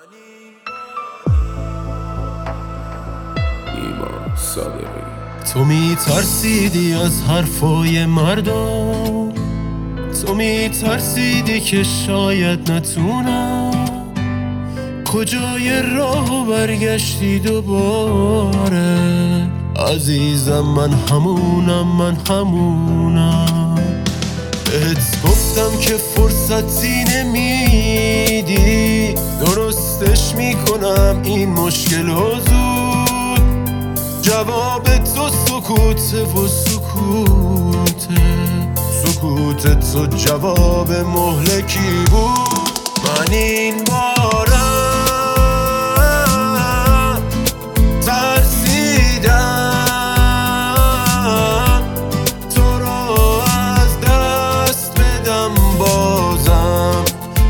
ایمان صادقی. تو میترسیدی از حرفای مردم، تو میترسیدی که شاید نتونم. کجای راهو برگشتی دوباره عزیزم، من همونم. بهت گفتم که فرصتی نمیدی، درستش میکنم این مشکل و زود. جواب تو سکوته و سکوت تو جواب مهلکی بود. من این بارم ترسیدم تو رو از دست بدم، بازم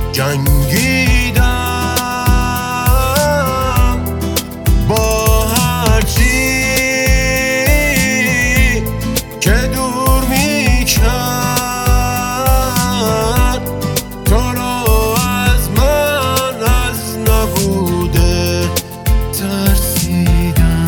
جنگیدم با هرچی که دور میکرد تو رو از من، از نبوده ترسیدم.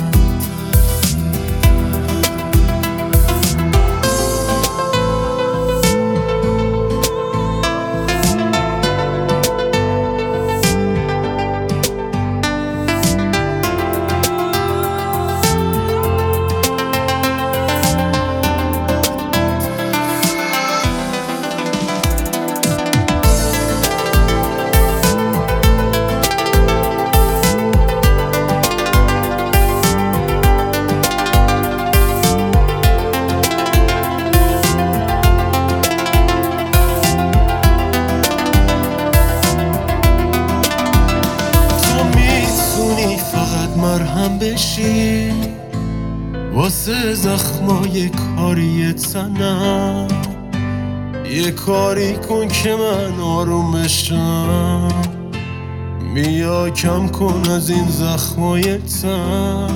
فقط مرهم بشی واسه زخمای کاری تنم، یه کاری کن که من آروم بشم. بیا کم کن از این زخمای تن،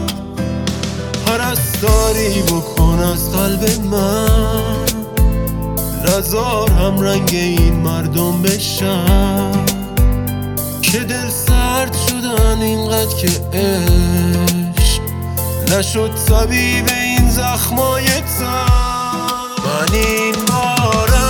پرستاری بکن از قلب من. نزار هم رنگ این مردم بشن که دل سرد شدن اینقدر که عشق نشد طبیب این زخمای تن. من این بارم